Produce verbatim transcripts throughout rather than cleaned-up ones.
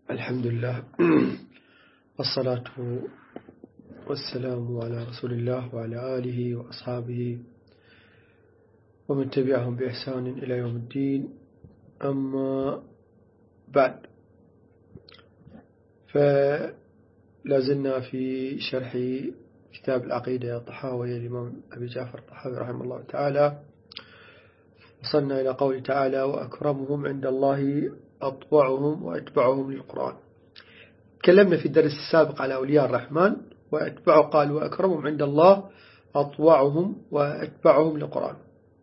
الحمد لله والصلاة والسلام على رسول الله وعلى آله وأصحابه ومن تبعهم بإحسان إلى يوم الدين. أما بعد، فلازلنا في شرح كتاب العقيدة الطحاوية الإمام أبي جعفر الطحاوي رحمه الله تعالى. وصلنا إلى قول تعالى: وأكرمهم عند الله أطوعهم وأتبعهم للقرآن. تكلمنا في الدرس السابق على أولياء الرحمن، وأتبعه قال: وأكرمهم عند الله أطوعهم وأتبعهم للقرآن.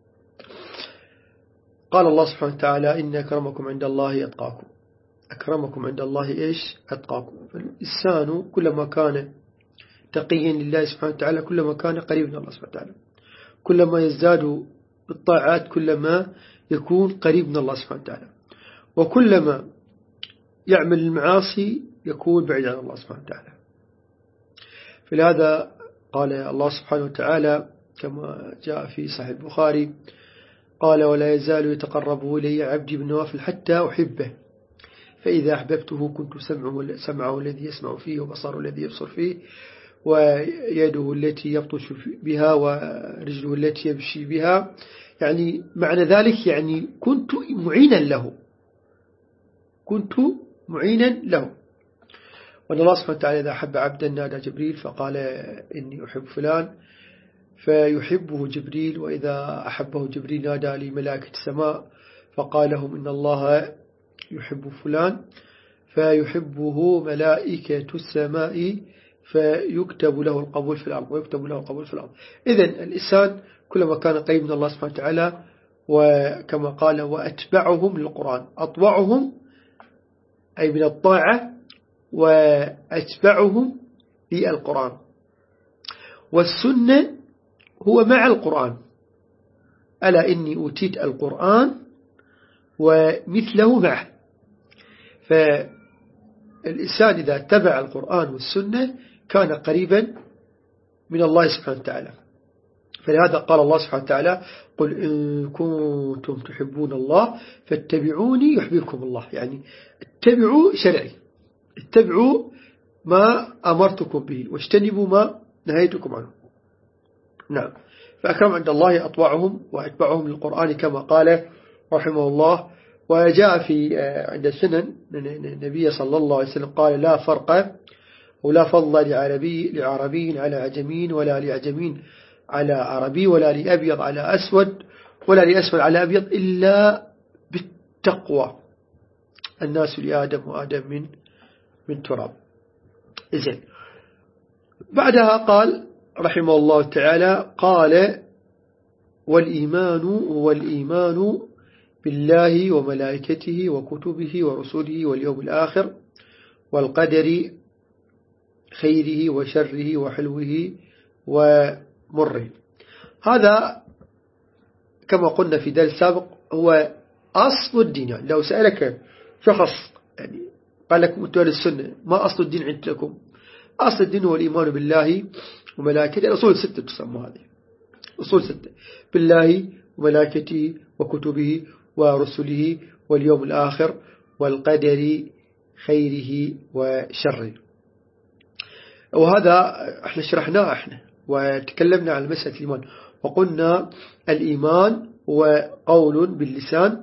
قال الله سبحانه وتعالى: إن أكرمكم عند الله أتقاكم. أكرمكم عند الله إيش؟ أتقاكم. فالإنسان كلما كان تقيا لله سبحانه وتعالى كلما كان قريب من الله سبحانه وتعالى، كلما يزداد بالطاعات كلما يكون قريب من الله سبحانه وتعالى، وكلما يعمل المعاصي يكون بعيد عن الله سبحانه وتعالى. فلهذا قال الله سبحانه وتعالى كما جاء في صحيح البخاري: قال: ولا يزال يتقرب إلي عبدي بالنوافل حتى أحبه، فإذا أحببته كنت سمعه, سمعه الذي يسمع فيه وبصره الذي يبصر فيه ويده التي يبطش بها ورجله التي يمشي بها. يعني معنى ذلك يعني كنت معينا له كنت معينا له وأن الله سبحانه وتعالى إذا أحب عبدا نادى جبريل فقال: إني أحب فلان، فيحبه جبريل. وإذا أحبه جبريل نادى لملائكة السماء فقال لهم: إن الله يحب فلان، فيحبه ملائكة السماء فيكتب له القبول في الأرض ويكتب له القبول في الأرض. إذن الإنسان كلما كان قريب من الله سبحانه وتعالى، وكما قال: وأتبعهم للقرآن. أطوعهم أي من الطاعة، وأتبعهم للقرآن. والسنة هو مع القرآن: ألا إني أوتيت القرآن ومثله معه. فالإنسان إذا اتبع القرآن والسنة كان قريبا من الله سبحانه وتعالى. فلهذا قال الله سبحانه وتعالى: قل إن كنتم تحبون الله فاتبعوني يحببكم الله. يعني اتبعوا شرعي، اتبعوا ما أمرتكم به واجتنبوا ما نهيتكم عنه. نعم. فأكرم عند الله أطوعهم وأتبعهم للقرآن كما قال رحمه الله. وجاء في عند السنن النبي صلى الله عليه وسلم قال: لا فرق ولا فضل لعربي لعربي على عجمين، ولا لعجمين على عربي، ولا لأبيض على أسود، ولا لأسود على أبيض، إلا بالتقوى. الناس لآدم وآدم من من تراب. إذن بعدها قال رحمه الله تعالى: قال: والإيمان هو الإيمان بالله وملائكته وكتبه ورسله واليوم الآخر والقدر خيره وشره وحلوه ومره. هذا كما قلنا في درس سابق هو أصل الدين. يعني لو سألك شخص يعني قال لك أنتم أهل السنة ما أصل الدين عندكم؟ أصل الدين هو الإيمان بالله وملائكته. الأصول ستة تسمى هذه أصول ستة: بالله وملائكته وكتبه ورسله واليوم الآخر والقدر خيره وشره. وهذا احنا شرحناه احنا وتكلمنا عن مسألة الإيمان، وقلنا الإيمان هو قول باللسان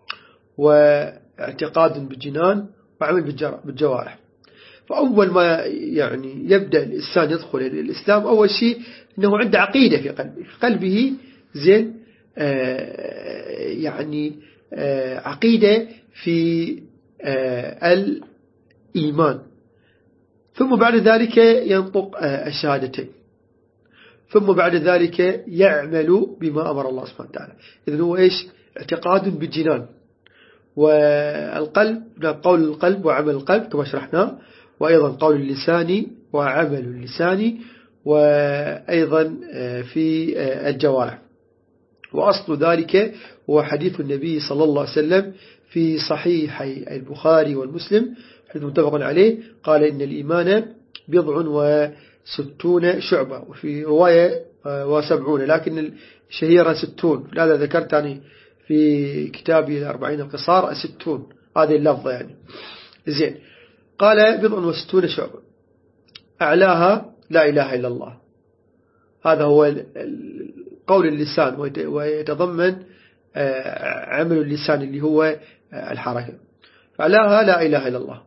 واعتقاد بالجنان وعمل بالجوارح. فأول ما يعني يبدأ الإنسان يدخل الإسلام أول شيء أنه عنده عقيدة في قلبه في قلبه زين آه يعني آه عقيدة في آه الإيمان، ثم بعد ذلك ينطق آه الشهادتين، ثم بعد ذلك يعمل بما أمر الله سبحانه وتعالى. إذن هو إيش؟ اعتقاد بالجنان، والقلب قول القلب وعمل القلب كما شرحناه، وأيضا قول اللسان وعمل اللسان، وأيضا في الجوارح. وأصل ذلك هو حديث النبي صلى الله عليه وسلم في صحيحي البخاري والمسلم حديث متفق عليه، قال: إن الإيمان بضع وستون شعبة، وفي رواية وسبعون، لكن الشهيرة ستون. لهذا ذكرت يعني في كتابي الأربعين القصار ستون هذه اللفظة يعني. زين. قال بضع وستون شعبة، أعلاها لا إله إلا الله، هذا هو قول اللسان ويتضمن عمل اللسان اللي هو الحركة. فأعلاها لا إله إلا الله،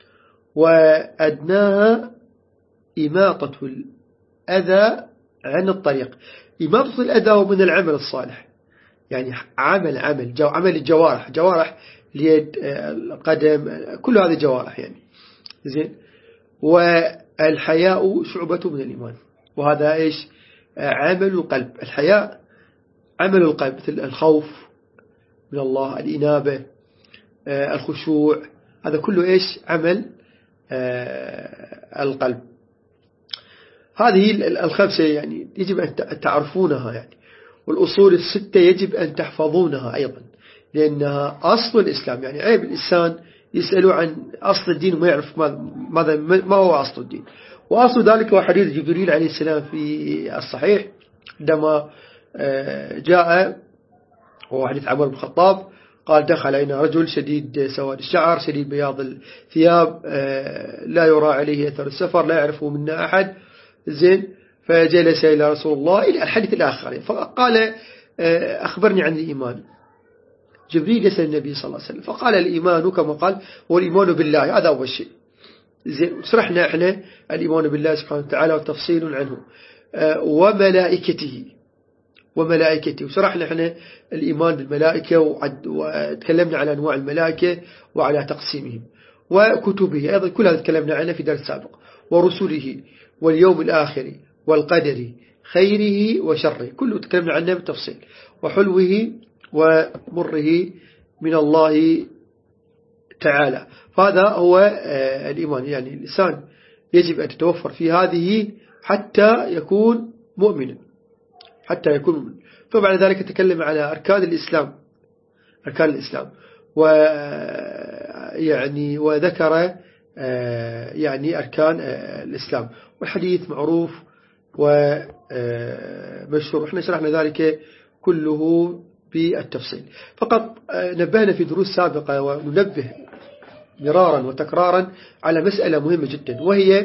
وأدناها إماطة الأذى عن الطريق. إماطة الأذى هو من العمل الصالح، يعني عمل عمل جو عمل الجوارح، جوارح اليد القدم كل هذه الجوارح يعني زين. والحياء شعبة من الإيمان، وهذا إيش؟ عمل القلب. الحياء عمل القلب، مثل الخوف من الله، الإنابة، الخشوع، هذا كله إيش؟ عمل القلب. هذه الخمسة يعني يجب أن تعرفونها يعني، والأصول الستة يجب أن تحفظونها أيضا، لأنها أصل الإسلام. يعني عيب الإنسان يسألوا عن أصل الدين وما يعرف ماذا ما هو أصل الدين. وأصل ذلك هو حديث جبريل عليه السلام في الصحيح عندما جاء، وهو حديث عمر بن الخطاب، قال دخل علينا رجل شديد سواد الشعر شديد بياض الثياب لا يرى عليه أثر السفر لا يعرفه منا أحد زين. فجلس إلى رسول الله إلى الحديث الآخر، فقال أخبرني عن الإيمان. جبريل يسأل النبي صلى الله عليه وسلم فقال الإيمان كما قال هو الإيمان بالله، هذا أول شيء زين. شرحنا إحنا الإيمان بالله سبحانه وتعالى وتفصيل عنه، وملائكته وملائكته وشرحنا إحنا الإيمان بالملائكة وتكلمنا على أنواع الملائكة وعلى تقسيمهم، وكتبه أيضا كل هذا تكلمنا عنه في درس سابق، ورسله واليوم الآخر والقدر خيره وشره كله تكلمنا عنه بالتفصيل، وحلوه ومره من الله تعالى. فهذا هو الإيمان، يعني الإنسان يجب أن تتوفر في هذه حتى يكون مؤمنا، حتى يكون مؤمنا. فبعد ذلك تكلم على أركان الإسلام، أركان الإسلام ويعني وذكر يعني أركان الإسلام، والحديث معروف ومشهور، احنا شرحنا ذلك كله بالتفصيل. فقط نبهنا في دروس سابقة وننبه مرارا وتكرارا على مسألة مهمة جدا، وهي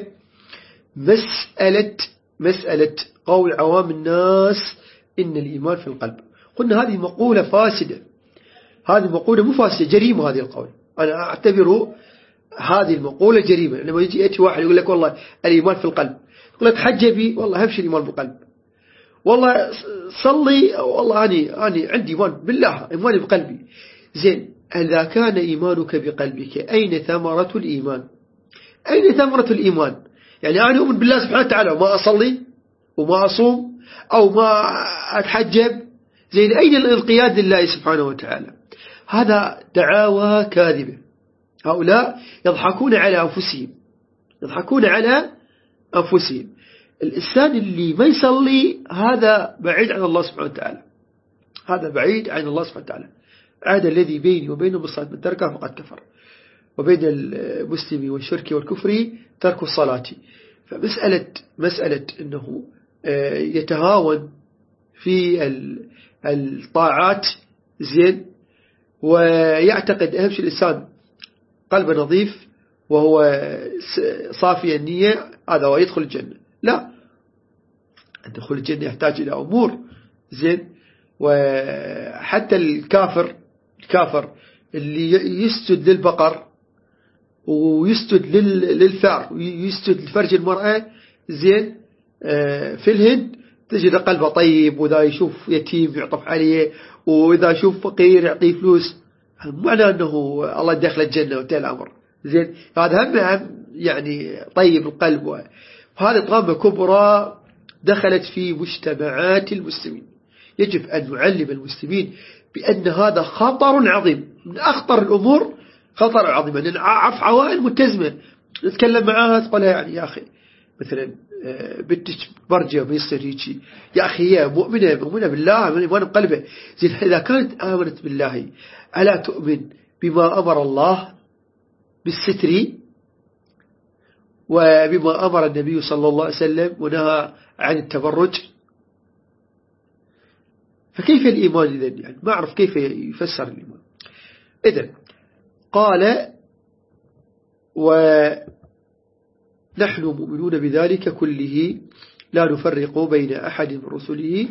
مسألة مسألة قول عوام الناس إن الإيمان في القلب. قلنا هذه مقولة فاسدة، هذه مقولة مو فاسدة، جريمة هذه القول. أنا أعتبره هذه المقولة جريمة. لما يجي يأتي واحد يقول لك والله الإيمان في القلب، يقول لك حجبي والله همشي الإيمان بالقلب، والله صلي والله أنا أنا عندي إيمان بالله، إيماني بقلبي زين. إذا كان إيمانك بقلبك أين ثمرة الإيمان؟ أين ثمرة الإيمان؟ يعني أنا أؤمن بالله سبحانه وتعالى وما أصلي وما أصوم أو ما أتحجب زين، أين الانقياد لله سبحانه وتعالى؟ هذا دعاوى كاذبة. هؤلاء يضحكون على أنفسهم، يضحكون على أنفسهم. الإنسان اللي ما يصلي هذا بعيد عن الله سبحانه وتعالى، هذا بعيد عن الله سبحانه وتعالى. عاد الذي بيني وبينه بالصلاة من تركه فقد كفر، وبين المسلم والشرك والكفر ترك الصلاة. فمسألة مسألة أنه يتهاون في الطاعات زين، ويعتقد أهم شيء الإنسان قلب نظيف وهو صافي النية هذا هو يدخل الجنة. لا، دخول الجنة يحتاج إلى أمور زين. وحتى الكافر الكافر اللي يسجد للبقر ويسجد للفأر ويسجد لفرج المرأة زين في الهند تجد قلبه طيب، وإذا يشوف يتيم يعطف عليه، وإذا يشوف فقير يعطيه فلوس، معنى أنه الله دخل الجنة وانتهى الأمر زين. هذا هم يعني طيب القلب. وهذه طامة كبرى دخلت في مجتمعات المسلمين. يجب أن نعلم المسلمين بأن هذا خطر عظيم، من أخطر الأمور، خطر عظيم. لأن عف عوائل متزمة نتكلم معاها تقولها يعني يا أخي مثلا بنتك برجة بيصير هيك، يا أخي هي مؤمنة مؤمنة بالله من إيمان بقلبه زين. إذا كانت آمنت بالله ألا تؤمن بما أمر الله بالستر وبما أمر النبي صلى الله عليه وسلم ونهى عن التبرج؟ فكيف الإيمان إذن؟ يعني ما أعرف كيف يفسر الإيمان. إذن قال ونحن مؤمنون بذلك كله لا نفرق بين أحد من رسله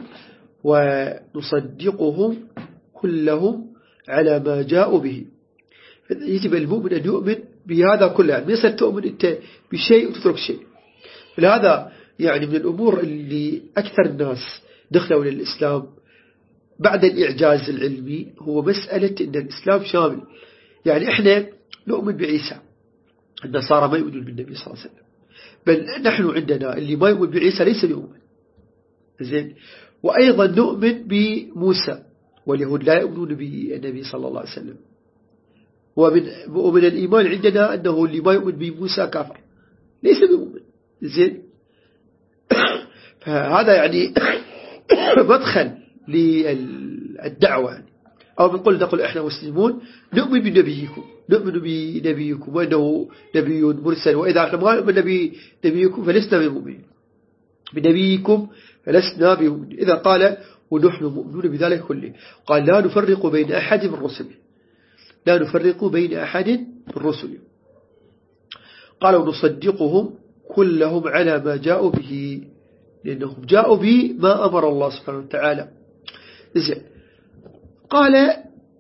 ونصدقهم كلهم على ما جاءوا به. يجب المؤمن أن يؤمن بهذا كله، يعني ليس تؤمن أنت بشيء وتترك شيء. فهذا يعني من الأمور اللي أكثر الناس دخلوا للإسلام بعد الإعجاز العلمي هو مسألة أن الإسلام شامل. يعني إحنا نؤمن بعيسى، النصارى ما يؤمنون بالنبي صلى الله عليه وسلم، بل نحن عندنا اللي ما يؤمن بعيسى ليس يؤمن زين. وأيضا نؤمن بموسى، واليهود لا يؤمنون بالنبي صلى الله عليه وسلم. ومن, ومن الإيمان عندنا أنه اللي ما يؤمن بموسى كافر ليس بمؤمن زين. فهذا يعني مدخل للدعوة يعني. أو بنقول نقول إحنا مسلمون نؤمن بنبيكم، نؤمن بنبيكم وأنه نبي مرسل، وإذا إحنا ما نؤمن بنبيكم فلسنا بمؤمنين، بنبيكم فلسنا بمؤمنين. إذا قال ونحن مؤمنون بذلك كله، قال لا نفرق بين أحد من رسله، لا نفرق بين أحد من رسله. قالوا نصدقهم كلهم على ما جاءوا به، لأنهم جاءوا به ما أمر الله سبحانه وتعالى. قال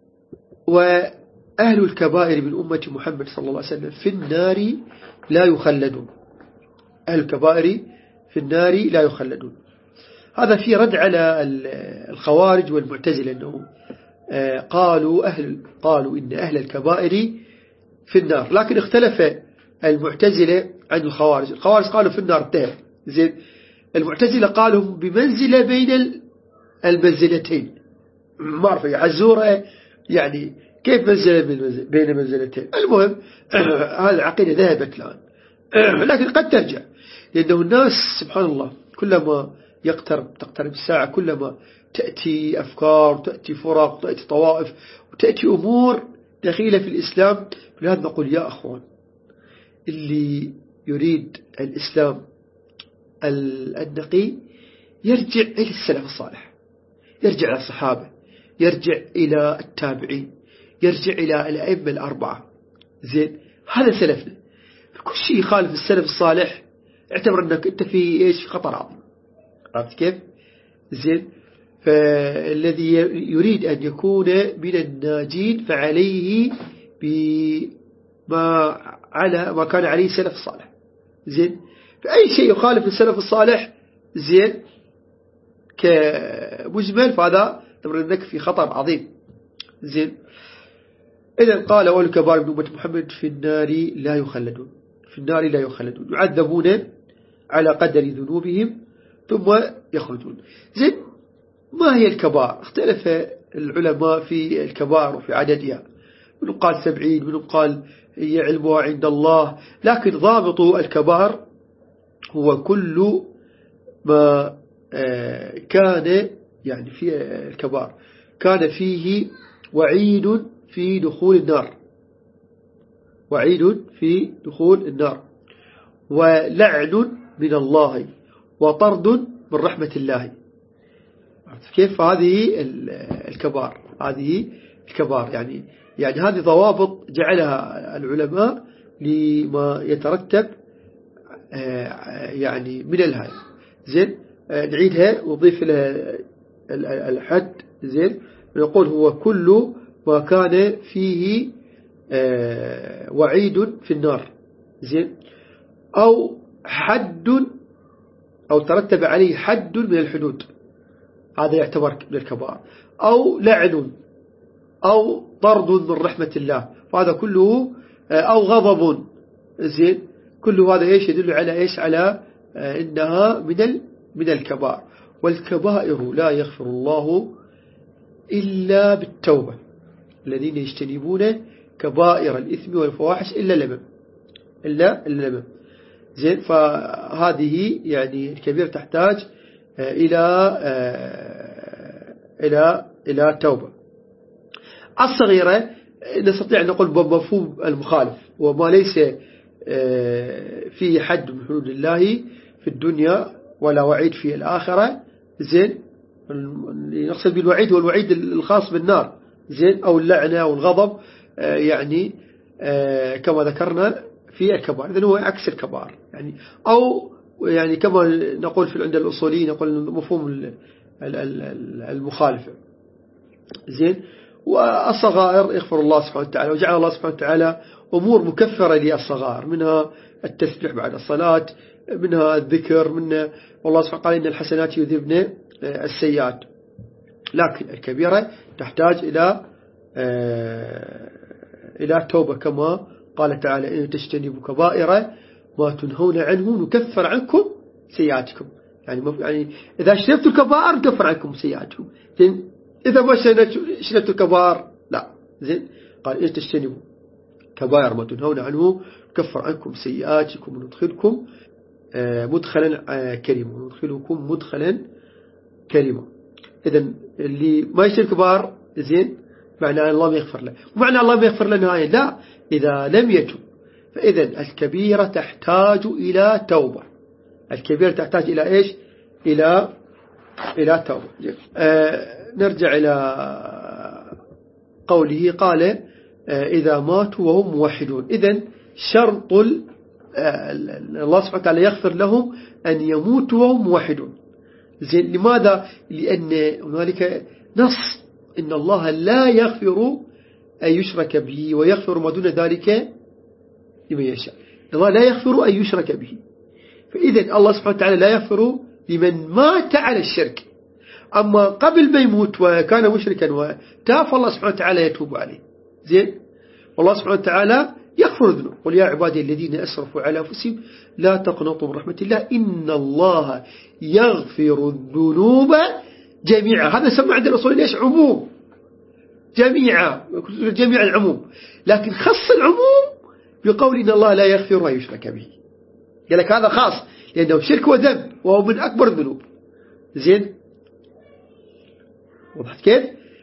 وأهل الكبائر من أمة محمد صلى الله عليه وسلم في النار لا يخلدون، أهل الكبائر في النار لا يخلدون. هذا في رد على الخوارج والمعتزلة، أنهم قالوا أهل قالوا إن أهل الكبائر في النار، لكن اختلف المعتزلة عن الخوارج. الخوارج قالوا في النار انتهى زين، المعتزلة قالوا بمنزلة بين المنزلتين، ما أعرف يعزورة يعني كيف منزلة بين منزلتين. المهم هذه العقيدة ذهبت الآن، لكن قد ترجع، لأنه الناس سبحان الله كلما يقترب تقترب الساعة كلما تأتي أفكار وتأتي فرق وتأتي طوائف وتأتي أمور دخيلة في الإسلام. لهذا نقول يا أخوان، اللي يريد الإسلام النقي يرجع إلى السلف الصالح، يرجع إلى الصحابة، يرجع إلى التابعين، يرجع إلى الأئمة الأربعة زين. هذا سلفنا. كل شيء يخالف السلف الصالح اعتبر أنك أنت في إيش في خطر عظيم. عرفت كيف زين؟ فالذي يريد أن يكون من الناجين فعليه بما على ما كان عليه السلف الصالح زين. فأي شيء يخالف السلف الصالح زين كمجمل فهذا تمر أنك في خطر عظيم زين. إذن قال والكبار من أمة محمد في النار لا يخلدون، في النار لا يخلدون، يعذبون على قدر ذنوبهم ثم يخرجون زين. ما هي الكبار؟ اختلف العلماء في الكبار وفي عددها، منهم قال سبعين، منهم قال هي علمها عند الله، لكن ضابط الكبار هو كل ما كان يعني في الكبار كان فيه وعيد في دخول النار، وعيد في دخول النار، ولعن من الله، وطرد من رحمة الله. كيف هذه الكبار؟ هذه الكبار يعني يعني هذه ضوابط جعلها العلماء لما يترتب يعني من الهاي زين. نعيدها ونضيف لها الحد زين. نقول هو كل ما كان فيه وعيد في النار زين، أو حد أو ترتب عليه حد من الحدود، هذا يعتبر من الكبار، أو لعن أو طرد من رحمة الله، فهذا كله أو غضب زين. كل هذا إيش يدل على إيش؟ على إنها من من الكبائر. والكبائر لا يغفر الله إلا بالتوبة، الذين يجتنبون كبائر الإثم والفواحش إلا اللمم، إلا اللمم زين. فهذه يعني الكبيرة تحتاج إلى إلى إلى توبة. الصغيرة نستطيع أن نقول بمفهوم المخالف، وما ليس فيه حد من حدود الله في الدنيا ولا وعيد في الآخرة زين. نقصد بالوعيد هو الوعيد الخاص بالنار زين، أو اللعنة أو الغضب يعني كما ذكرنا في الكبائر، إذن هو عكس الكبائر يعني، أو يعني كما نقول في عند الأصوليين نقول مفهوم المخالفة. زين. والصغائر يغفر الله سبحانه وتعالى، وجعل الله سبحانه وتعالى أمور مكفرة للصغائر، منها التسبيح بعد الصلاة، منها الذكر، منها والله سبحانه قال إن الحسنات يذهبن السيئات. لكن الكبيرة تحتاج إلى إلى توبة، كما قال تعالى إن تجتنبوا كبائر ما تنهون عنه نكفر عنكم سيئاتكم. يعني يعني إذا اجتنبتوا الكبائر نكفر عنكم سيئاتكم. زين. إذا ما اجتنبتوا الكبائر لا. زين. قال إن تجتنبوا كبائر ما تنهون عنه نكفر عنكم سيئاتكم وندخلكم مدخلا كريما، وندخلكم مدخلا كريما. إذن اللي ما يجتنب الكبائر زين معنى الله ما يغفر له، ومعنى الله ما يغفر له نهائيا لا، إذا لم يتوب. فإذن الكبيرة تحتاج إلى توبة، الكبيرة تحتاج إلى إيش؟ إلى إلى توبة. آه نرجع إلى قوله قال آه إذا ماتوا وهم موحدون. إذن شرط آه الله سبحانه وتعالى يغفر لهم أن يموتوا وهم موحدون. زين. لماذا؟ لأن هنالك نص إن الله لا يغفر أن يشرك به ويغفر ما دون ذلك لمن يشاء. الله لا يغفر أن يشرك به، فإذن الله سبحانه وتعالى لا يغفر لمن مات على الشرك. أما قبل ما يموت وكان مشركا وتاب الله سبحانه وتعالى يتوب عليه. زين. والله سبحانه وتعالى يغفر الذنوب. قل يا عبادي الذين أسرفوا على أنفسهم لا تقنطوا من رحمة الله إن الله يغفر الذنوب جميعا. هذا سمع عند الأصول ليش؟ عموم جميعا، جميع العموم، لكن خص العموم بقول إن الله لا يغفر أن يشرك به. قال لك هذا خاص لأنه شرك وذنب وهو من أكبر الذنوب. زين. وضحت كيف؟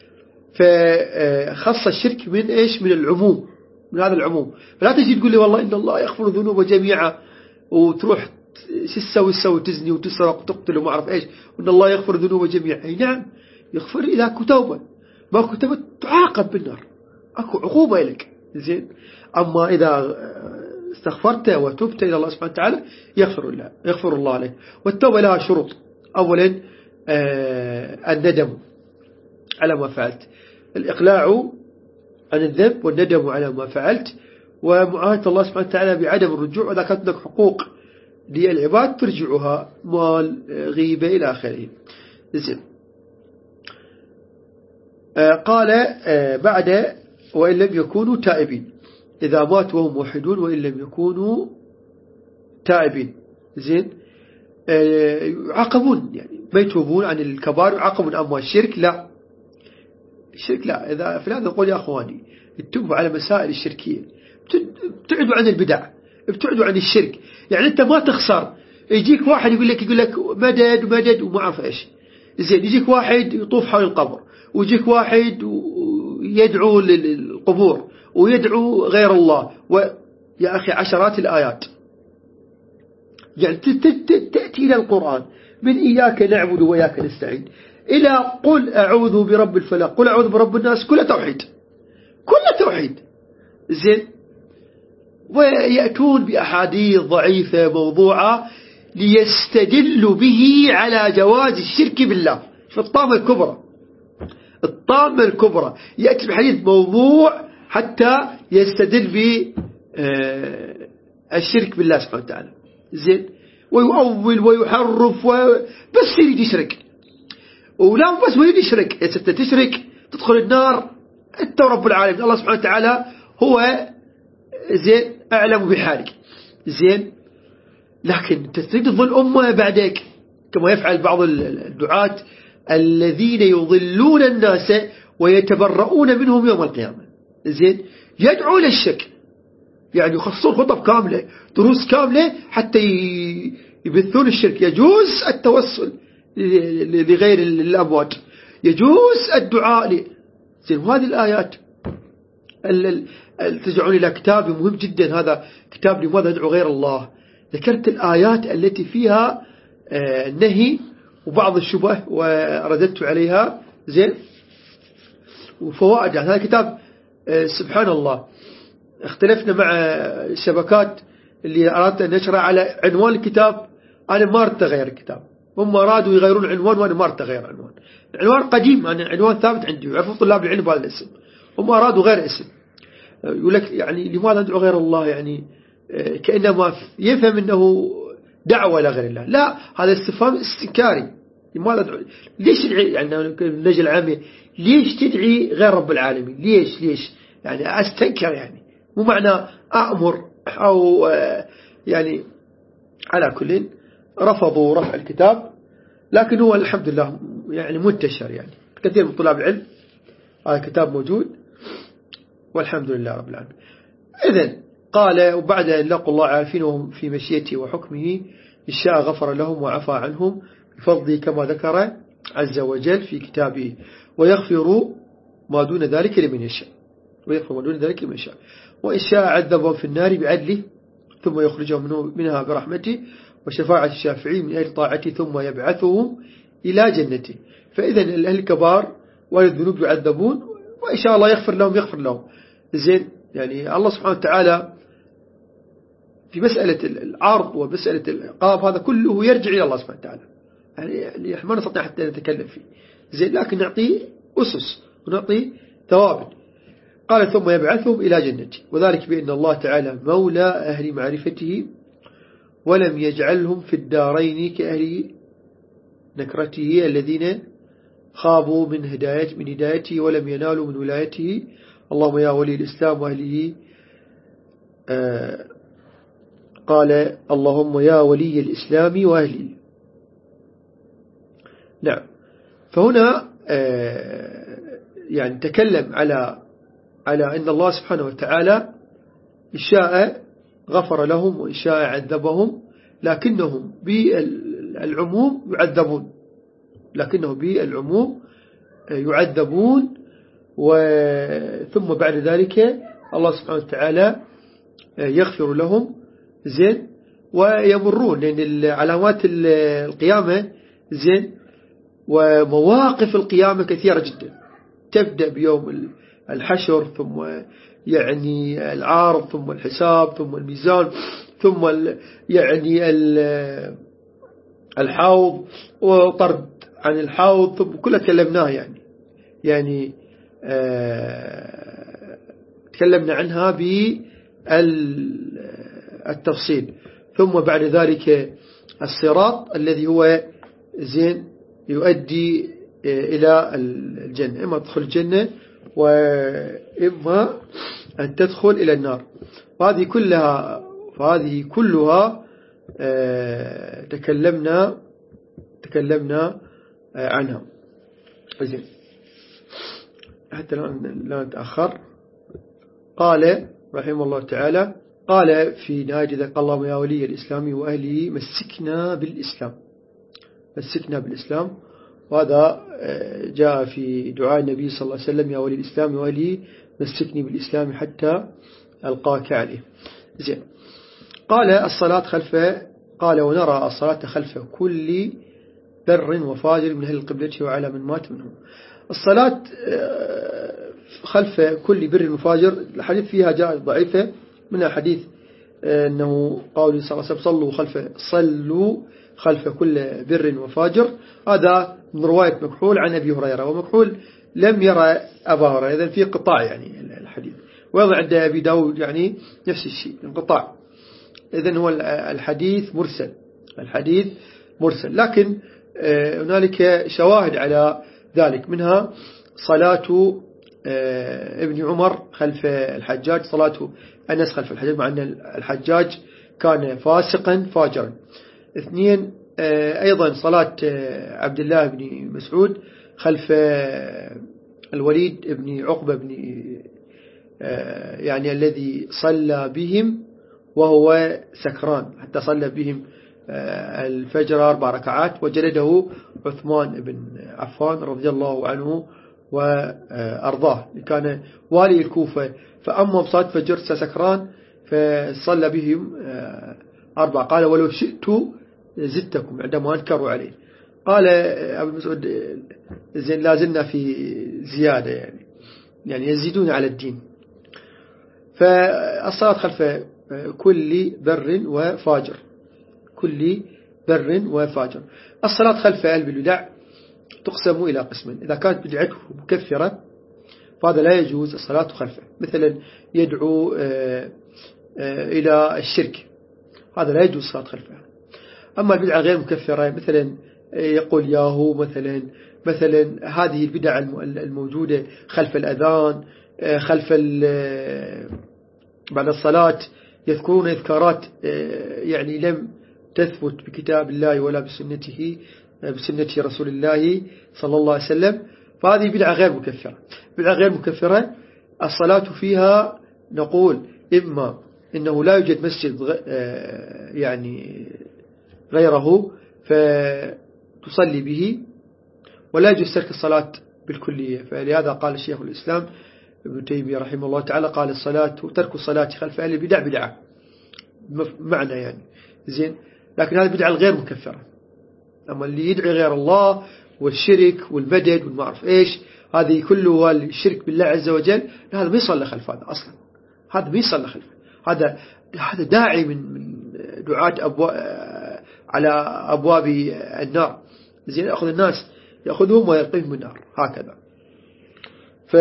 فخص الشرك من إيش؟ من العموم، من هذا العموم. فلا تجي تقول لي والله إن الله يغفر الذنوب جميعا وتروح تسوي تسوي تزني وتسرق وتقتل وما أعرف إيش، وإن الله يغفر الذنوب جميعا. أي نعم يغفر إذا كتوبة، ما كتبت تعاقب بالنار، أكو عقوبة لك. زين. أما إذا استغفرت وتبت إلى الله سبحانه وتعالى يغفر الله يغفر الله عليك. والتوبة لها شروط. أولا آه الندم على ما فعلت، الإقلاع عن الذنب والندم على ما فعلت، ومعاهدة الله سبحانه وتعالى بعدم الرجوع، وإذا كانت لك حقوق للعباد ترجعها، مال، غيبة إلى آخره. زين. آه قال آه بعد وإن لم يكونوا تائبين، إذا مات وهم موحدون وإن لم يكونوا تائبين. زين. آه يعاقبون، يعني ما يتوبون عن الكبائر يعاقبون. أما الشرك لا، الشرك لا. إذا فلان يقول يا أخواني اتبعوا على مسائل الشركية، ابتعدوا عن البدع، ابتعدوا عن الشرك. يعني أنت ما تخسر. يجيك واحد يقول لك يقول لك مدد مدد وما أعرف إيش. زين. يجيك واحد يطوف حول القبر، ويجيك واحد يدعو للقبور ويدعو غير الله، ويا أخي عشرات الآيات. يعني تأتي إلى القرآن من إياك نعبد وإياك نستعين إلى قل أعوذ برب الفلق، قل أعوذ برب الناس، كل توحيد، كل توحيد. زين. ويأتون بأحاديث ضعيفة موضوعة ليستدلوا به على جواز الشرك بالله. في الطامة الكبرى، الطامة الكبرى يأتي بحديث موضوع حتى يستدل بالشرك بالله سبحانه وتعالى. زين. ويؤول ويحرف و... بس يريد يشرك، ولا بس ويريد يشرك، إذا تشرك تدخل النار أنت رب العالمين. الله سبحانه وتعالى هو زين أعلم بحالك. زين. لكن تريد تضل أمة بعدك كما يفعل بعض الدعاة الذين يضلون الناس ويتبرؤون منهم يوم القيامة. زين. يدعو للشرك، يعني يخصصون خطب كاملة، دروس كاملة حتى يبثون الشرك. يجوز التوسل لغير الأموات، يجوز الدعاء ل... زين. وهذه الآيات ترجعون إلى كتاب مهم جدا، هذا كتاب لماذا ندعو غير الله. ذكرت الآيات التي فيها نهي وبعض الشبه ورددت عليها. زين. وفوائد هذا الكتاب سبحان الله اختلفنا مع الشبكات اللي أردت أن نشرح على عنوان الكتاب، أنا ما أردت أغير الكتاب، هم أرادوا يغيرون العنوان وأنا ما أردت أغير عنوان. العنوان قديم، أنا عنوان ثابت عندي ويعرفون طلاب العلم بهذا الاسم، هم أرادوا غير اسم. يقول لك يعني لماذا ندعو غير الله، يعني كأنما يفهم أنه دعوة إلى غير الله. لا، هذا استفهام استنكاري. لماذا تدعو؟ ليش تدعي؟ يعني اللجنة العامة ليش تدعي غير رب العالمين؟ ليش ليش يعني أستنكر، يعني مو معنى أأمر أو يعني. على كل رفضوا رفع الكتاب، لكن هو الحمد لله يعني منتشر، يعني كثير من طلاب العلم هذا الكتاب موجود والحمد لله رب العالمين. إذن قال وبعد أن لقوا الله عارفين وهم في مشيته وحكمه إن شاء غفر لهم وعفى عنهم بفضله كما ذكر عز وجل في كتابه، ويغفر ما دون ذلك لمن يشاء، ويغفر ما دون ذلك لمن يشاء، وإن شاء عذبهم في النار بعدله ثم يخرجهم منها برحمته وشفاعة الشافعين من أهل طاعته ثم يبعثهم إلى جنته. فإذا الأهل الكبار والذنوب يعذبون وإن شاء الله يغفر لهم يغفر لهم. زين، يعني الله سبحانه وتعالى في مسألة العرض ومسألة العقاب هذا كله يرجع إلى الله سبحانه وتعالى، يعني ما نستطيع حتى نتكلم فيه. زين، لكن نعطيه أسس ونعطيه ثوابت. قال ثم يبعثهم إلى جنته، وذلك بأن الله تعالى مولى أهل معرفته ولم يجعلهم في الدارين كأهل نكرته الذين خابوا من هداية من هدايته ولم ينالوا من ولايته. اللهم يا ولي الإسلام وأهله. آه قال اللهم يا ولي الإسلام وأهله. نعم، فهنا آه يعني تكلم على على أن الله سبحانه وتعالى إن شاء غفر لهم وإن شاء عذبهم، لكنهم بالعموم يعذبون، لكنهم بالعموم يعذبون. وثم بعد ذلك الله سبحانه وتعالى يغفر لهم. زين، ويمرون، لأن علامات القيامة زين ومواقف القيامة كثيرة جدا، تبدأ بيوم الحشر ثم يعني العارض ثم الحساب ثم الميزان ثم يعني الحوض وطرد عن الحوض، ثم كله تكلمناه يعني يعني آه تكلمنا عنها بالتفصيل. ثم بعد ذلك الصراط الذي هو زين يؤدي إلى الجنة، إما تدخل الجنة وإما أن تدخل إلى النار. وهذه كلها فهذه كلها تكلمنا تكلمنا عنها. زين، حتى لا نتأخر. قال رحمه الله تعالى قال في نهاية ذلك اللهم يا ولي الإسلام وأهله مسكنا بالإسلام، مسكنا بالإسلام. وهذا جاء في دعاء النبي صلى الله عليه وسلم يا ولي الإسلام وأهله مسكني بالإسلام حتى ألقاك عليه. زين، قال الصلاة خلف قال ونرى الصلاة خلف كل بر وفاجر من أهل القبلة وعلى من مات منهم. الصلاة خلف كل بر وفاجر الحديث فيها جاء ضعيفة، منها حديث أنه قال صلى الله عليه وسلم صلوا خلف صلوا خلف كل بر وفاجر. هذا من رواية مكحول عن أبي هريرة، ومكحول لم يرى أبا هريرة، إذن في قطاع يعني الحديث. ويضع عند أبي داود يعني نفس الشيء انقطاع، إذن هو الحديث مرسل، الحديث مرسل. لكن هنالك شواهد على ذلك، منها صلاة ابن عمر خلف الحجاج، صلاة أنس خلف الحجاج مع أن الحجاج كان فاسقا فاجرا. اثنين، أيضا صلاة عبد الله بن مسعود خلف الوليد بن عقبة بن يعني الذي صلى بهم وهو سكران، حتى صلى بهم الفجر أربع ركعات وجلده عثمان بن عفان رضي الله عنه وأرضاه، كان والي الكوفة. فأما بصلاة فجر سكران فصلى بهم أربع، قال ولو شئت زدتكم عندما أنكروا عليه. قال أبو مسعود زين لا زلنا في زيادة، يعني يعني يزيدون على الدين. فالصلاة خلف كل بر وفاجر، كل بر وفاجر. الصلاة خلف أهل البدع تقسم إلى قسمين. إذا كانت بدعته مكفرة فهذا لا يجوز الصلاة خلفه، مثلا يدعو إلى الشرك، هذا لا يجوز الصلاة خلفه. أما البدعة غير مكفرة مثلا يقول ياهو مثلا مثلا هذه البدع الموجودة خلف الأذان، خلف بعد الصلاة يذكرون إذكارات يعني لم تثبت بكتاب الله ولا بسنته بسنة رسول الله صلى الله عليه وسلم، فهذه بدعة غير مكفرة. بدعة غير مكفرة الصلاة فيها نقول إما إنه لا يوجد مسجد يعني غيره فتصلي به، ولا يجوز ترك الصلاة بالكلية. فلهذا قال الشيخ الإسلام ابن تيمية رحمه الله تعالى قال الصلاة وترك الصلاة خلف أهل البدع بدعة معنى يعني زين، لكن هذه بدعة الغير مكفرة. أما اللي يدعي غير الله والشرك والمدد والما أعرف إيش هذه كله الشرك بالله عز وجل، هذا ما يصلى خلف هذا أصلا، هذا ما يصلى خلف هذا هذا داعي من من دعاة أبواب على أبواب النار زين، يأخذ الناس يأخذهم ويلقيهم النار هكذا. ف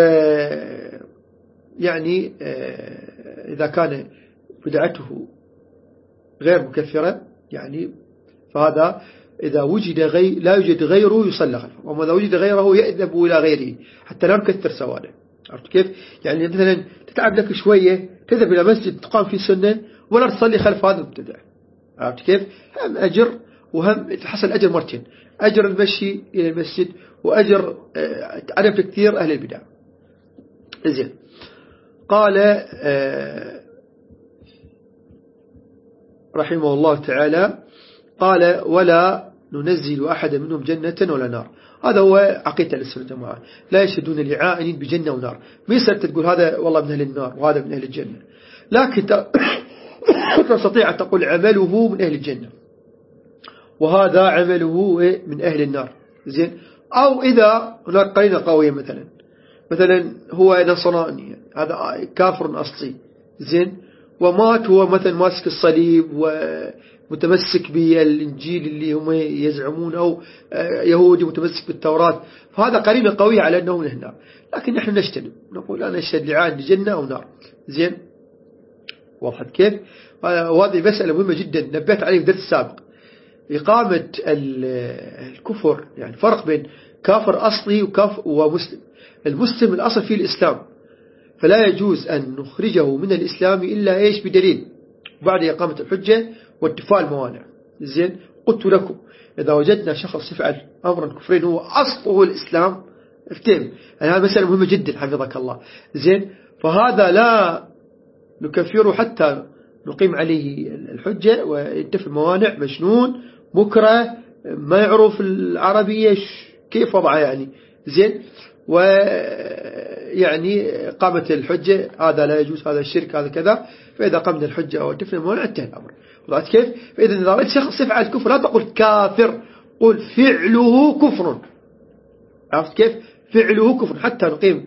يعني إذا كان بدعته غير مكفرة يعني فهذا إذا وجد غير لا يوجد غيره يصلى خلفه، وما إذا وجد غيره يأذب إلى غيره حتى لا نكثر سواده. عرفت كيف؟ يعني مثلا تتعب لك شوية تذهب إلى مسجد تقام في سنة ولا تصلي خلف هذا المبتدع. عرفت كيف؟ هم أجر وهم تحصل أجر مرتين، أجر المشي إلى المسجد وأجر عدم تكثير أهل البدع. زين. قال رحمه الله تعالى قال ولا ننزل أحد منهم جنة ولا نار. هذا هو عقيدة السنة والجماعة، لا يشهدون لعائن بجنة ونار. ما يصير تقول هذا والله من أهل النار وهذا من أهل الجنة، لكن تستطيع أن تقول عمله من أهل الجنة وهذا عمله من أهل النار. زين. أو إذا هناك قرينة قوية مثلا مثلا هو نصراني هذا كافر أصلي زين، ومات هو مثلا ماسك الصليب ومتمسك بالإنجيل اللي هم يزعمون، أو يهودي متمسك بالتوراة، فهذا قرينة قوية على أنه من النار. لكن نحن نجتنب نقول أنا أشهد لعائن جنة أو نار. زين. واضح كيف؟ وهذه مسألة مهمة جدا نبهت عليه في الدرس السابق. إقامة الكفر يعني فرق بين كافر أصلي وكافر ومسلم. المسلم الأصل فيه الإسلام، فلا يجوز أن نخرجه من الإسلام إلا إيش بدليل بعد إقامة الحجة واتفاء الموانع. زين. قلت لكم إذا وجدنا شخص يفعل أمرا كفرين هو أصله الإسلام افتهم، يعني هذا مسألة مهمة جدا حفظك الله. زين. فهذا لا نكفره حتى نقيم عليه الحجة وينتفي الموانع، مجنون مكره ما يعرف العربية كيف وضعه يعني. زين. ويعني قامة الحجة هذا لا يجوز، هذا الشرك هذا كذا، فإذا قمنا الحجة أو تفنى الموانع انتهى الأمر. وضعت كيف؟ فإذا إذا رأيت شخص يفعل كفر لا تقول كافر، قل فعله كفر. عرفت كيف؟ فعله كفر حتى نقيم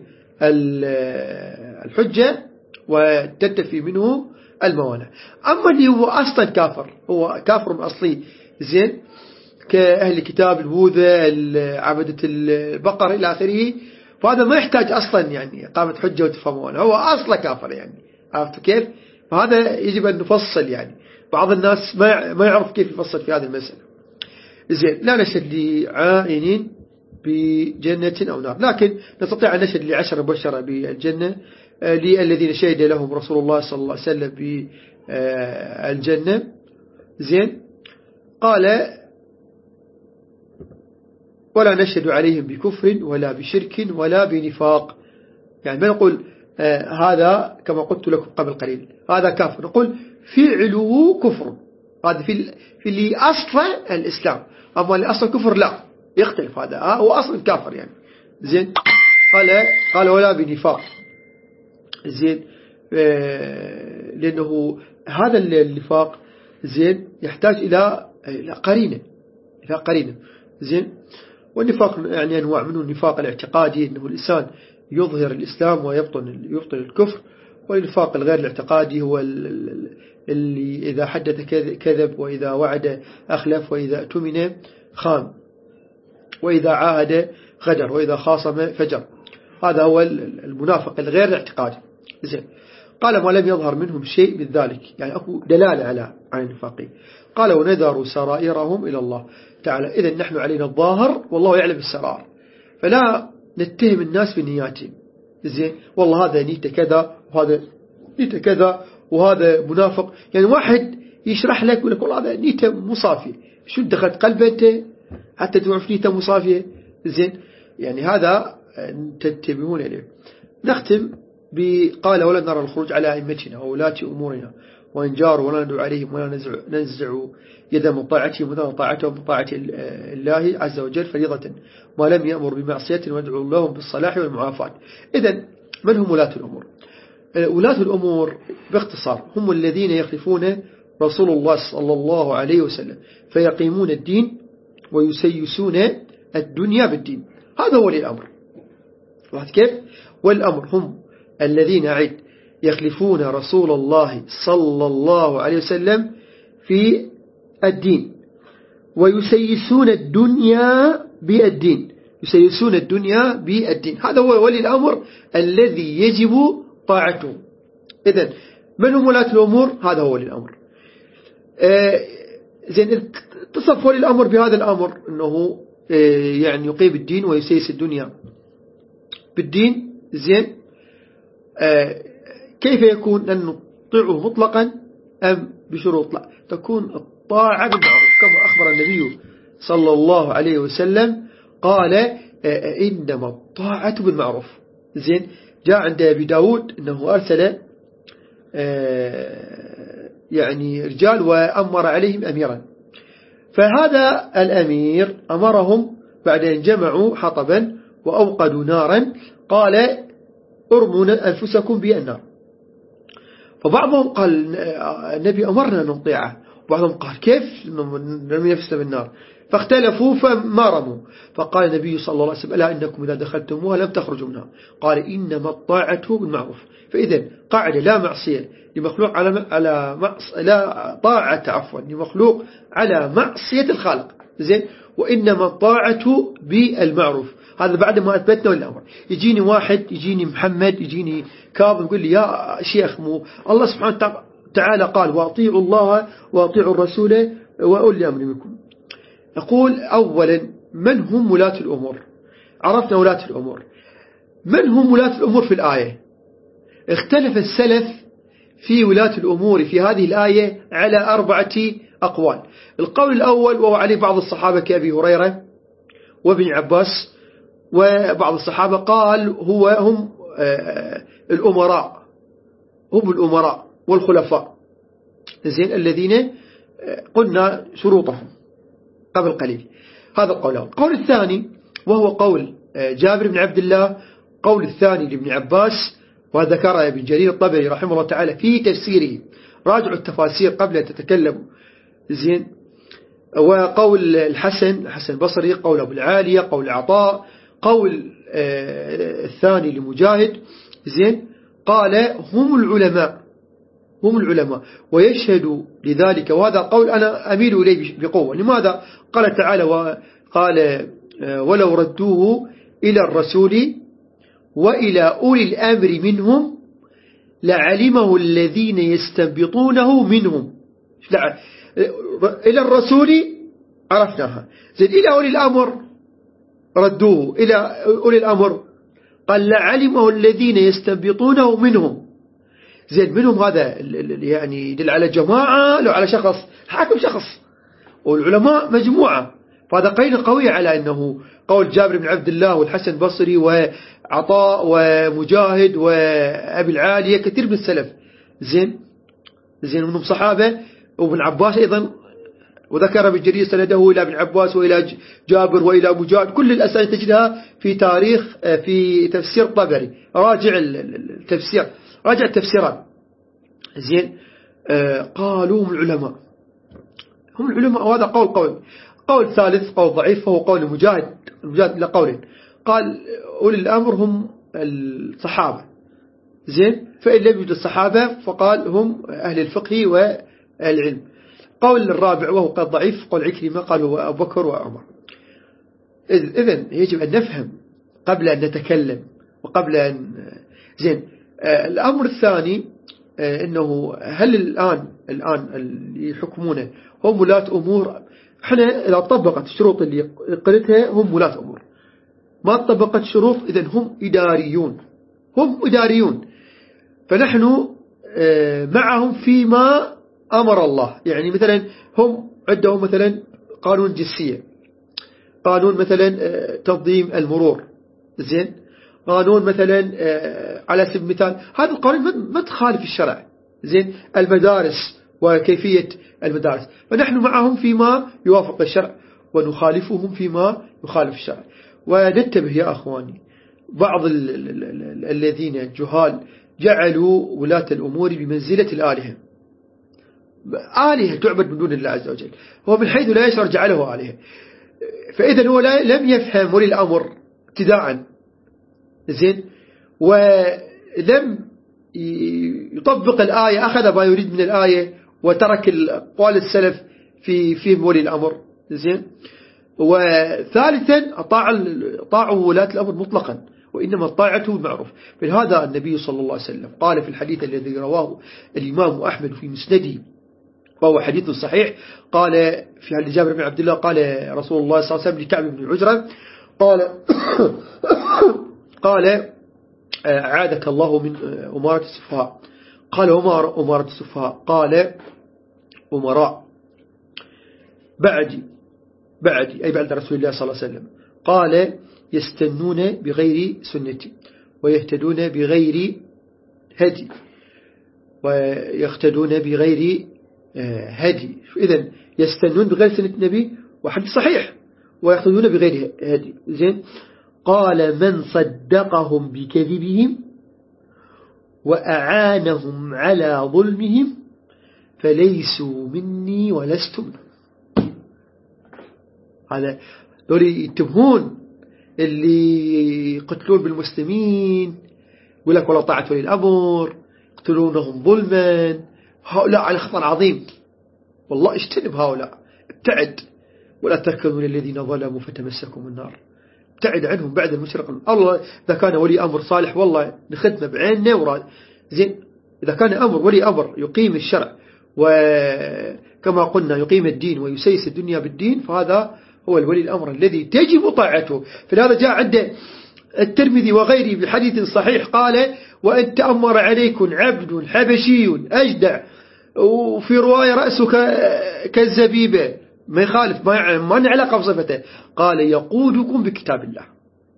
الحجة وتنتفي منه الموانع. أما اللي هو أصلا كافر هو كافر أصلي زين كأهل كتاب البوذا عبدة البقر إلى آخره، فهذا ما يحتاج أصلا يعني قامت حجة وتفهم موانع، هو أصلا كافر يعني. عرفت كيف؟ فهذا يجب أن نفصل يعني، بعض الناس ما ما يعرف كيف يفصل في هذه المسألة. زين. لا نشهد لعائن بجنة أو نار، لكن نستطيع أن نشهد لعشر مبشرة بالجنة للذين شهد لهم رسول الله صلى الله عليه وسلم بالجنة. زين. قال ولا نشهد عليهم بكفر ولا بشرك ولا بنفاق، يعني ما نقول آه هذا كما قلت لكم قبل قليل هذا كافر، نقول فعله كفر، هذا في في اللي أصل الإسلام، أما اللي أصل كفر لا يختلف، هذا آه هو أصل كافر يعني. زين. قال قال ولا بنفاق. زين. آه لأنه هذا النفاق زين يحتاج إلى إلى قرينة إلى قرينة. زين. والنفاق يعني أنواع منه النفاق الاعتقادي، أنه الإنسان يظهر الإسلام ويبطن يبطن الكفر، والنفاق الغير الاعتقادي هو اللي إذا حدث كذب، وإذا وعد أخلف، وإذا اؤتمن خان، وإذا عاهد غدر، وإذا خاصم فجر. هذا هو المنافق الغير الاعتقادي. زين. قال ما لم يظهر منهم شيء من ذلك، يعني أكو دلالة على عن النفاقين. قال ونذروا سرائرهم إلى الله تعالى. إذن نحن علينا الظاهر والله يعلم السرار، فلا نتهم الناس بنياتهم. زين. والله هذا نيته كذا وهذا نيته كذا وهذا منافق. يعني واحد يشرح لك ويقول لك والله هذا نيته مصافية، شو دخلت قلبه أنت حتى تعرف نيته مصافية؟ زين. يعني هذا تنتبهون إليه. نختم بقال ولا نرى الخروج على أئمتنا وولاة أمورنا وإن جاروا ولا ندعو عليهم ولا ننزع, ننزع يدا من طاعتهم ولا طاعتهم من طاعة الله عز وجل فريضة ما لم يأمر بمعصية وندعو لهم بالصلاح والمعافاة. إذن من هم ولاة الأمور؟ ولاة الأمور باختصار هم الذين يخلفون رسول الله صلى الله عليه وسلم فيقيمون الدين ويسيسون الدنيا بالدين. هذا هو الأمر. كيف؟ والأمر هم الذين عد يخلفون رسول الله صلى الله عليه وسلم في الدين ويسيسون الدنيا بالدين، يسيسون الدنيا بالدين. هذا هو ولي الأمر الذي يجب طاعته. إذن من هم ولاة الأمور؟ هذا هو ولي الأمر. آه زين. تصف ولي الأمر بهذا الأمر أنه آه يعني يقيم الدين ويسيس الدنيا بالدين. زين. آه كيف يكون أن نطيعه مطلقا أم بشروط؟ لا، تكون الطاعة بالمعروف كما أخبر النبي صلى الله عليه وسلم قال آه إنما الطاعة بالمعروف. زين. جاء عند أبي داود أنه أرسل آه يعني رجال وأمر عليهم أميرا، فهذا الأمير أمرهم بعد أن جمعوا حطبا وأوقدوا نارا قال ارموا أنفسكم بالنار. فبعضهم قال النبي أمرنا أن نطيعه، وبعضهم قال كيف نرمي نفسنا بالنار، فاختلفوا فما رموا. فقال النبي صلى الله عليه وسلم ألا إنكم إذا دخلتموها لم تخرجوا منها. قال إنما الطاعة بالمعروف. فإذا قاعدة لا معصية لمخلوق على على معص لا طاعة عفوا لمخلوق على معصية الخالق. زين. وإنما الطاعة بالمعروف. هذا بعد ما أثبتنا الأمر. يجيني واحد، يجيني محمد، يجيني كاظم يقول لي يا شيخ مو الله سبحانه وتعالى قال وأطيعوا الله وأطيعوا الرسول وأولي الأمر منكم. أقول أولا من هم ولاة الأمور؟ عرفنا ولاة الأمور. من هم ولاة الأمور في الآية؟ اختلف السلف في ولاة الأمور في هذه الآية على أربعة أقوال. القول الأول وهو عليه بعض الصحابة كأبي هريرة وابن عباس وبعض الصحابة قال هو هم الأمراء، هم الأمراء والخلفاء. زين. الذين قلنا شروطهم قبل قليل. هذا القول الأول. القول الثاني وهو قول جابر بن عبد الله، قول الثاني لابن عباس وذكر ابن جرير الطبري رحمه الله تعالى في تفسيره. راجعوا التفاسير قبل أن تتكلموا. زين. وقول الحسن حسن بصري، قول أبو العالية، قول عطاء، قول آه الثاني لمجاهد. زين. قال هم العلماء، هم العلماء ويشهد لذلك، وهذا قول أنا أميل إليه بقوة. لماذا؟ قال تعالى وقال آه ولو ردوه إلى الرسول وإلى أولي الأمر منهم لعلمه الذين يستنبطونه منهم. إلى الرسول عرفناها. زين. إلى أولي الأمر ردوه إلى أولي الأمر قال لعلمه الذين يستنبطونه منهم. زين. منهم هذا يعني يدل على جماعة لو على شخص حاكم شخص، والعلماء مجموعة. فهذا قيد قوي على أنه قول جابر بن عبد الله والحسن البصري وعطاء ومجاهد وأبي العالية كثير من السلف. زين. زين. منهم صحابة وابن عباس أيضا، وذكر ابن جرير سنده إلى ابن عباس وإلى جابر وإلى مجاهد. كل الأسانيد تجدها في تاريخ في تفسير طبري. راجع التفسير، راجع التفسيرات. زين. آه قالوا هم العلماء، هم العلماء. وهذا قول قول قول ثالث قول ضعيف وهو قول مجاهد. مجاهد لقول قال أولي الأمر هم الصحابة زين. فإن لم يوجد الصحابة فقال هم أهل الفقه والعلم. قول الرابع وهو قد ضعيف قول عكرمة قال هو أبو بكر وعمر. إذن يجب أن نفهم قبل أن نتكلم وقبل أن زين. الأمر الثاني إنه هل الآن الآن اللي يحكمونه هم ولاة أمور؟ احنا إذا طبقت الشروط اللي قلتها هم ولاة أمور، ما طبقت شروط إذن هم إداريون، هم إداريون. فنحن معهم فيما أمر الله. يعني مثلا هم عندهم مثلا قانون جنسية، قانون مثلا تنظيم المرور، زين، قانون مثلا على سبيل المثال هذا القانون ما تخالف الشرع، زين، المدارس وكيفية المدارس، فنحن معهم فيما يوافق الشرع ونخالفهم فيما يخالف الشرع. وننتبه يا أخواني، بعض ال ال ال الذين جهال جعلوا ولاة الأمور بمنزلة الآلهة، آلهة تعبد من دون الله عز وجل، هو من حيث لا يشعر جعله آلهة. فإذا هو لم يفهم ولي الأمر ابتداءً، زين، ولم يطبق الآية، أخذ ما يريد من الآية وترك أقوال السلف في فهم ولي الأمر، زين. وثالثا طاعوا ولاة الأمر مطلقا، وإنما طاعته معروف. فلهذا النبي صلى الله عليه وسلم قال في الحديث الذي رواه الإمام أحمد في مسنده وهو حديث صحيح، قال في حديث جابر بن عبد الله قال رسول الله صلى الله عليه وسلم لكعب بن عجرة قال قال أعاذك الله من أمارة السفهاء. قال وما أمارة السفهاء؟ قال أمراء بعدي بعدي أي بعد رسول الله صلى الله عليه وسلم، قال يستنون بغير سنتي ويهتدون بغير هدي ويختدون بغير هدي. إذن يستنون بغير سنة النبي وحديث صحيح، ويختدون بغير هدي، زين. قال من صدقهم بكذبهم وأعانهم على ظلمهم فليسوا مني ولست منهم. هذا دول يتبهون اللي يقتلون بالمسلمين، يقول لك ولا طاعة ولي الأمر، يقتلونهم ظلما، هؤلاء على خطر عظيم، والله اجتنب هؤلاء، ابتعد، ولا تركنوا للذين ظلموا فتمسكوا النار، ابتعد عنهم بعد المشرق. الله إذا كان ولي أمر صالح والله نخدمه بعيننا وراد، زين. إذا كان أمر ولي أمر يقيم الشرع وكما قلنا يقيم الدين ويسيس الدنيا بالدين، فهذا هو الولي الأمر الذي تجب طاعته. فلهذا جاء عند الترمذي وغيره بحديث صحيح قال وأن تأمر عليكم عبد حبشي أجدع وفي رواية رأسه كالزبيبة، ما يخالف، ما ما علاقة بصفته، قال يقودكم بكتاب الله.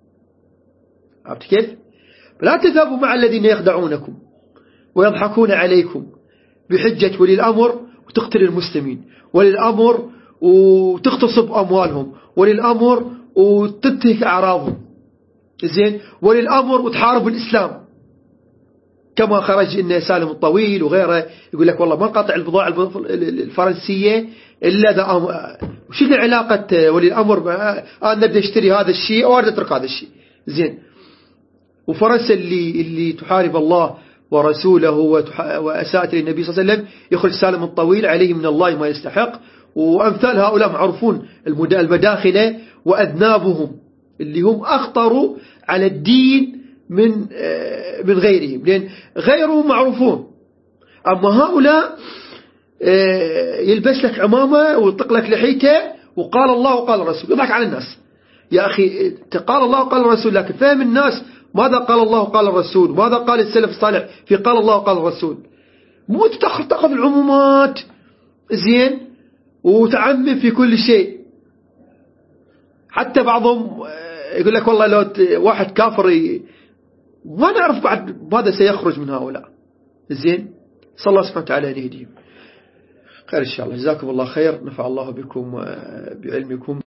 عرفت كيف؟ فلا تذهبوا مع الذين يخدعونكم ويضحكون عليكم بحجة ولي الأمر وتقتل المسلمين، ولي الأمر وتغتصب أموالهم، ولي الأمر وتنتهك أعراضهم، زين، ولي الأمر وتحارب الإسلام، كما خرج إن سالم الطويل وغيره يقول لك والله ما نقاطع البضاعة الفرنسية إلا ذا. وشو علاقة ولي الأمر أنا بدي أشتري هذا الشيء أو أريد أترك هذا الشيء، زين. وفرنسا اللي اللي تحارب الله ورسوله وأساءت للنبي صلى الله عليه وسلم يخرج سالم الطويل عليه من الله ما يستحق. وأمثال هؤلاء معروفون المداخلة وأذنابهم اللي هم أخطروا على الدين من من غيرهم، لأن غيرهم معروفون. أما هؤلاء يلبس لك عمامة ويطلق لك لحيته وقال الله وقال الرسول، يضحك على الناس. يا أخي قال الله وقال الرسول، لكن فهم الناس ماذا قال الله وقال الرسول، ماذا قال السلف الصالح في قال الله وقال الرسول. مو تأخذ العمومات، زين، وتعمم في كل شيء. حتى بعضهم يقول لك والله لو واحد كافر ي... ما نعرف بعد ماذا سيخرج من هؤلاء، زين. صلى الله سبحانه وتعالى أن يهديهم. خير إن شاء الله. جزاكم الله خير، نفع الله بكم بعلمكم.